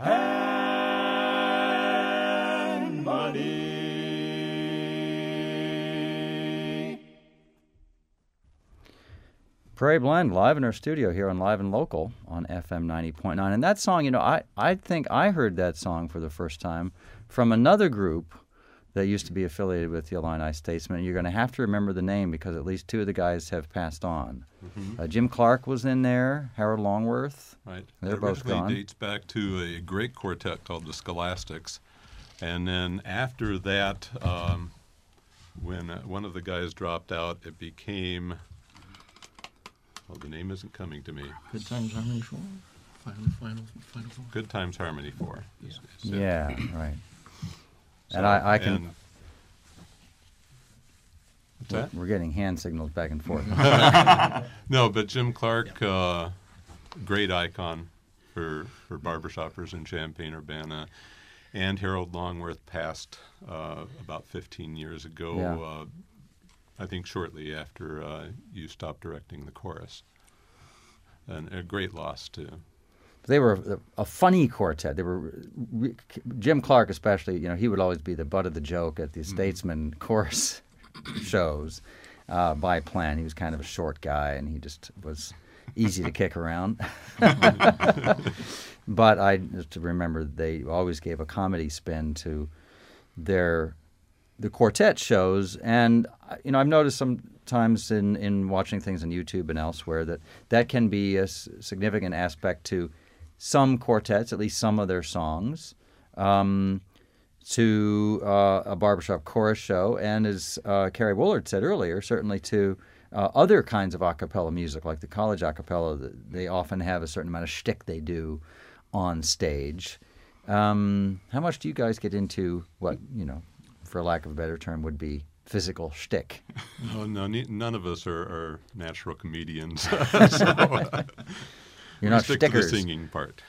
and money. Prairie Blend live in our studio here on Live and Local on F M ninety point nine. And that song, you know, I, I think I heard that song for the first time from another group that used to be affiliated with the Illini Statesmen. You're going to have to remember the name because at least two of the guys have passed on. Mm-hmm. Uh, Jim Clark was in there, Harold Longworth. Right. They're it both gone. It dates back to a great quartet called the Scholastics. And then after that, um, when uh, one of the guys dropped out, it became... Well, the name isn't coming to me. Good Times Harmony Four? Final, final, final four? Good Times Harmony Four. Yeah, is- is it. Yeah, right. So, and I, I can... and- What's that? We're getting hand signals back and forth. No, but Jim Clark, uh, great icon for, for barbershoppers in Champaign-Urbana. And Harold Longworth passed uh, about fifteen years ago, Yeah. uh, I think shortly after uh, you stopped directing the chorus. And a great loss, too. They were a, a funny quartet. They were re, Jim Clark, especially. You know, he would always be the butt of the joke at the Mm-hmm. Statesman chorus shows. Uh, by plan, he was kind of a short guy, and he just was easy to kick around. But I just remember they always gave a comedy spin to their the quartet shows, and uh, you know, I've noticed sometimes in, in watching things on YouTube and elsewhere that that can be a s- significant aspect to some quartets, at least some of their songs, um, to uh, a barbershop chorus show, and as uh, Carrie Woolard said earlier, certainly to uh, other kinds of a cappella music, like the college a cappella. They often have a certain amount of shtick they do on stage. Um, how much do you guys get into what, you know, for lack of a better term, would be physical shtick? Oh, no, ne- none of us are, are natural comedians. so, uh, You're we not stick to stickers. the singing part.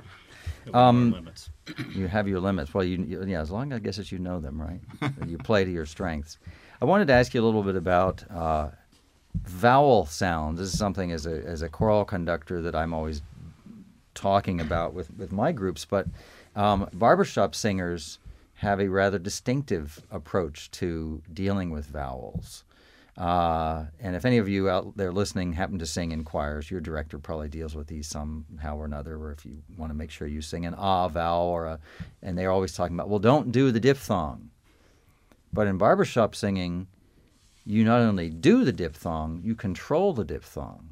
Um, limits. You have your limits. Well, you, you yeah, as long I guess as you know them, right? You play to your strengths. I wanted to ask you a little bit about uh, vowel sounds. This is something as a as a choral conductor that I'm always talking about with, with my groups. But um, barbershop singers have a rather distinctive approach to dealing with vowels. Uh, and if any of you out there listening happen to sing in choirs, your director probably deals with these somehow or another, or if you want to make sure you sing an ah vowel, or a, and they're always talking about, well, don't do the diphthong. But in barbershop singing, you not only do the diphthong, you control the diphthong.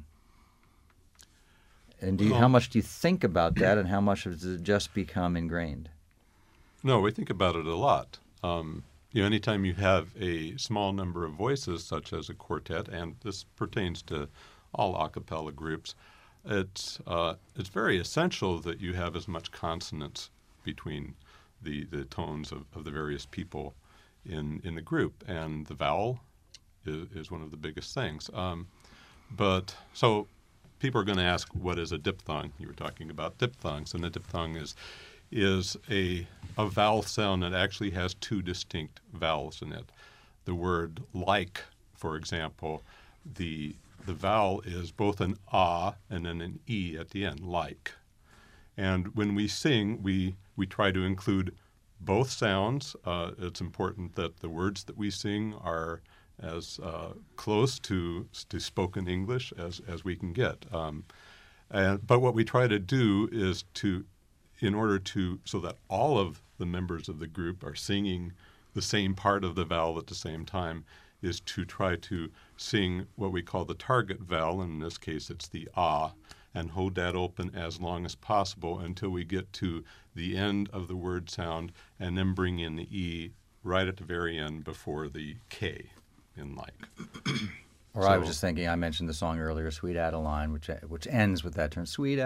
And do you, Well- how much do you think about that, and how much has it just become ingrained? No, we think about it a lot. Um, you know, anytime you have a small number of voices, such as a quartet, and this pertains to all a cappella groups, it's uh, it's very essential that you have as much consonance between the, the tones of, of the various people in, in the group, and the vowel is, is one of the biggest things. Um, but so people are going to ask, what is a diphthong? You were talking about diphthongs, and a diphthong is is a, a vowel sound that actually has two distinct vowels in it. The word like, for example, the the vowel is both an ah and then an e at the end, like. And when we sing, we, we try to include both sounds. Uh, it's important that the words that we sing are as uh, close to to spoken English as, as we can get. Um, and, but what we try to do is to in order to, so that all of the members of the group are singing the same part of the vowel at the same time, is to try to sing what we call the target vowel, and in this case it's the ah, and hold that open as long as possible until we get to the end of the word sound, and then bring in the e right at the very end before the k in like. Or I was So- just thinking, I mentioned the song earlier, Sweet Adeline, which which ends with that term, Sweet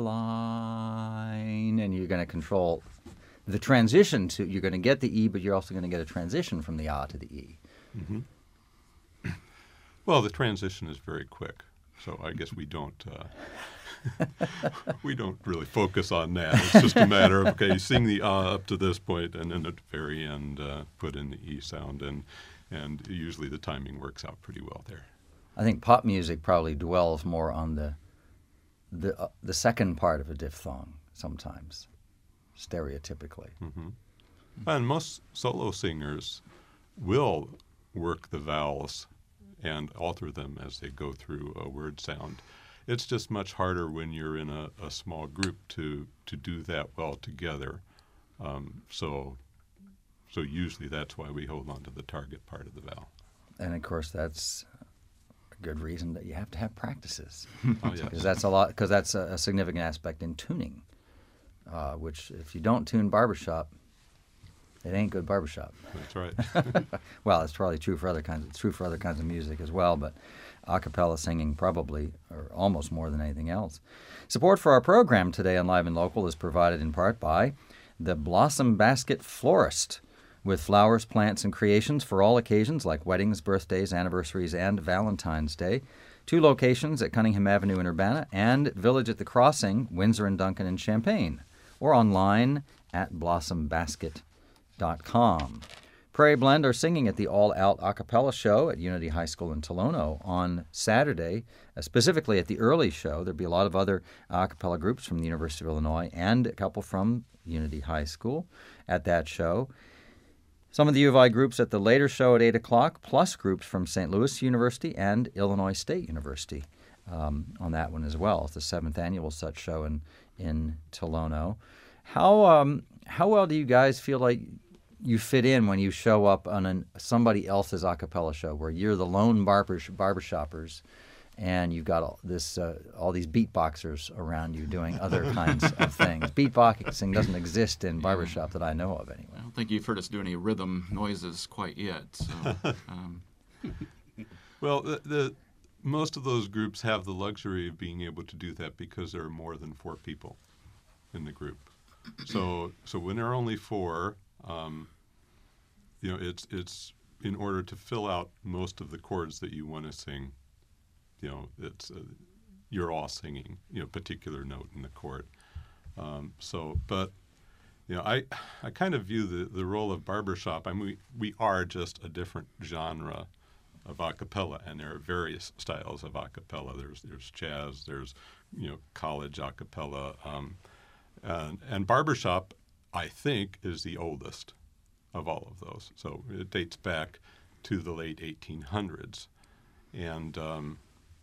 Adeline, and you're going to control the transition to, you're going to get the E, but you're also going to get a transition from the ah to the E. Well, the transition is very quick, so I guess we don't uh, we don't really focus on that. It's just a matter of, okay, sing the ah up to this point, and then at the very end uh, put in the E sound, and and usually the timing works out pretty well there. I think pop music probably dwells more on the the uh, the second part of a diphthong sometimes, stereotypically. And most solo singers will work the vowels and alter them as they go through a word sound. It's just much harder when you're in a, a small group to, to do that well together. Um, so so usually that's why we hold on to the target part of the vowel. And of course, that's a good reason that you have to have practices. Oh, yes. Because that's a lot. Because that's a, a significant aspect in tuning. Uh, which, if you don't tune barbershop, it ain't good barbershop. That's right. Well, it's probably true for other kinds. It's true for other kinds of music as well, but a cappella singing probably, or almost more than anything else. Support for our program today on Live and Local is provided in part by the Blossom Basket Florist, with flowers, plants, and creations for all occasions like weddings, birthdays, anniversaries, and Valentine's Day. Two locations at Cunningham Avenue in Urbana and Village at the Crossing, Windsor and Duncan in Champaign, or online at blossom basket dot com. Prairie Blend are singing at the All Out A Cappella Show at Unity High School in Tolono on Saturday, uh, specifically at the early show. There'll be a lot of other a cappella groups from the University of Illinois and a couple from Unity High School at that show. Some of the U of I groups at the later show at eight o'clock, plus groups from Saint Louis University and Illinois State University um, on that one as well. It's the seventh annual such show in, in Tolono. How, um, how well do you guys feel like you fit in when you show up on an, somebody else's a cappella show where you're the lone barber barbershoppers, and you've got all this uh, all these beatboxers around you doing other kinds of things. Beatboxing doesn't exist in barbershop that I know of anyway. I don't think you've heard us do any rhythm noises quite yet. So, um. Well, the, the most of those groups have the luxury of being able to do that because there are more than four people in the group. So, so when there are only four, um, you know, it's it's in order to fill out most of the chords that you want to sing. You know, it's uh, you're all singing, you know, particular note in the chord. Um, so, but you know, I I kind of view the the role of barbershop. I mean, we we are just a different genre of a cappella, and there are various styles of a cappella. There's there's jazz, there's you know college a cappella, um, and, and barbershop, I think, is the oldest of all of those. So it dates back to the late eighteen hundreds, and um,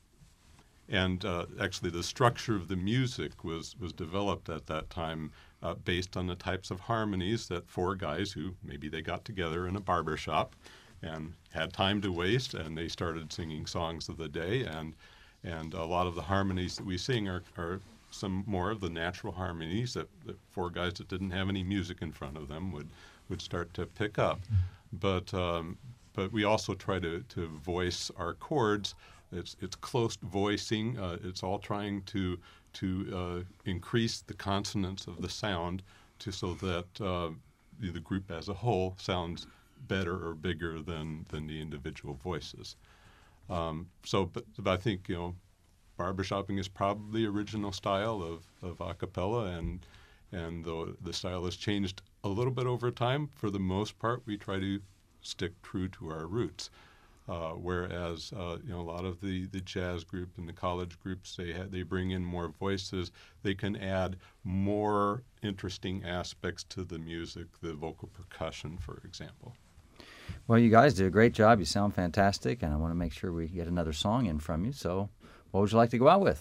and uh, actually the structure of the music was was developed at that time uh, based on the types of harmonies that four guys who maybe they got together in a barbershop and had time to waste, and they started singing songs of the day, and and a lot of the harmonies that we sing are, are some more of the natural harmonies that, that four guys that didn't have any music in front of them would, would start to pick up. But um, but we also try to, to voice our chords. It's it's close voicing. Uh, it's all trying to to uh, increase the consonance of the sound, to so that uh, the, the group as a whole sounds better or bigger than, than the individual voices. Um, so, but, but I think, you know, barbershopping is probably the original style of, of a cappella, and and the, the style has changed a little bit over time. For the most part, we try to stick true to our roots. Uh, whereas, uh, you know, a lot of the, the jazz group and the college groups, they ha- they bring in more voices. They can add more interesting aspects to the music, the vocal percussion, for example. Well, you guys do a great job. You sound fantastic, and I want to make sure we get another song in from you. So what would you like to go out with?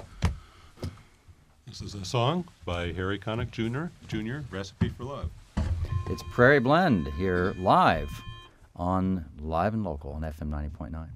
This is a song by Harry Connick Junior Junior, Recipe for Love. It's Prairie Blend here live on Live and Local on F M ninety point nine.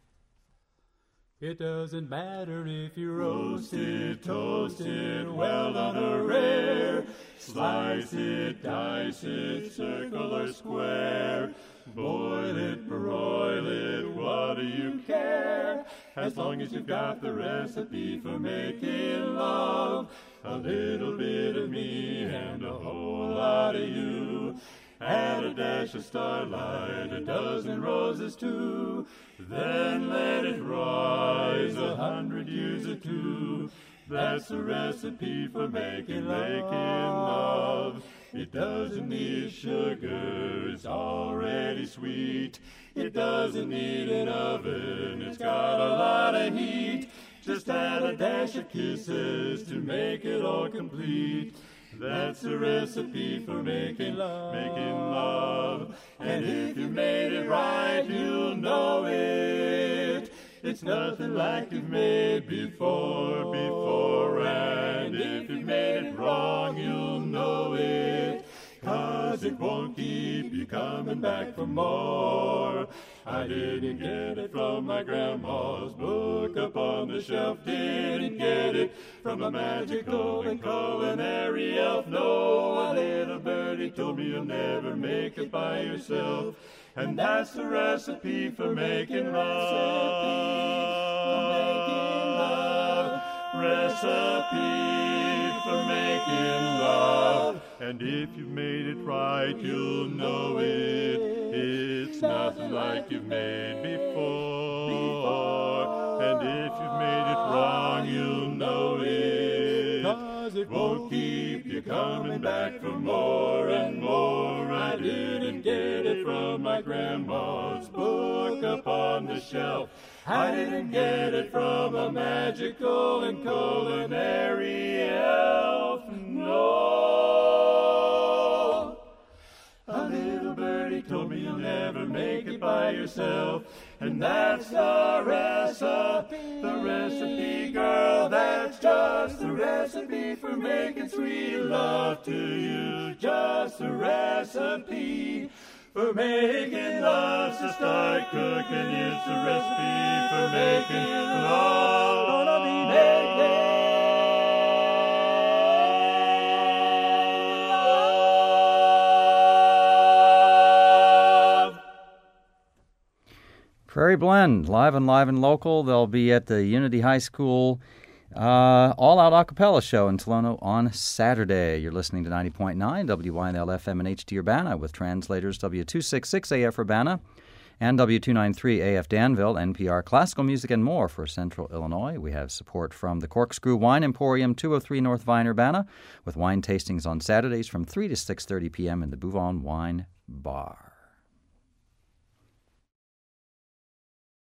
It doesn't matter if you roast it, toast it, well done or rare, slice it, dice it, circle or square, boil it, broil it, what do you care? As long as you've got the recipe for making love, a little bit of me and a whole lot of you. Add a dash of starlight, a dozen roses too. Then let it rise a hundred years or two. That's a recipe for making, making love. It doesn't need sugar, it's already sweet. It doesn't need an oven, it's got a lot of heat. Just add a dash of kisses to make it all complete. That's a recipe for making love, making love. And if you made it right, you'll know it. It's nothing like you've made before, before. And if you've made it wrong, you'll know it. 'Cause it won't keep you coming back for more. I didn't get it from my grandma's book up on the shelf. Didn't get it from a magical and culinary elf. No, a little birdie told me you'll never make it by yourself. And that's the recipe for making love. Recipe for making love. And if you've made it right, you'll know it. It's nothing like you've made before. And if you've made it wrong, you'll know it. 'Cause it won't keep you coming back for more and more. I didn't get it from my grandma's book up on the shelf. I didn't get it from a magical and culinary elf. No. A little birdie He told me you'll never make it by yourself. And that's the recipe, the recipe, girl. That's just the recipe for making sweet love to you. Just the recipe for making love. So start cooking. It's a recipe for making love. Gonna be making Prairie Blend, live and live and local. They'll be at the Unity High School uh, all-out a cappella show in Tolono on Saturday. You're listening to ninety point nine W Y N L F M and H D Urbana with translators W two sixty-six A F Urbana and W two ninety-three A F Danville, N P R Classical Music and more for Central Illinois. We have support from the Corkscrew Wine Emporium, two oh three North Vine, Urbana, with wine tastings on Saturdays from three to six thirty p.m. in the Bouvon Wine Bar.